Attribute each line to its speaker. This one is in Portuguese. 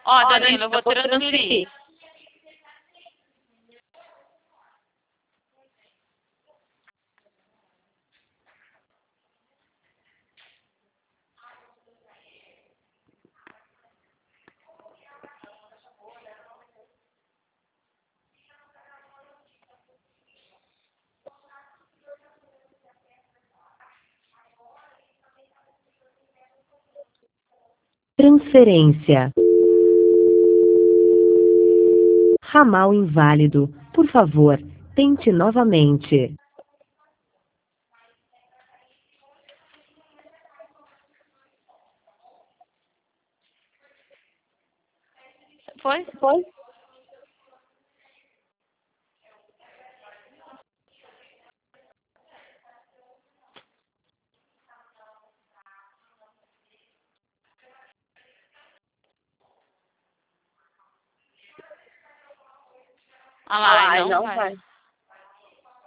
Speaker 1: Ó, Danilo, eu vou transferir.
Speaker 2: Transferência. Ramal inválido. Por favor, tente novamente.
Speaker 1: Foi? Ah lá, não vai.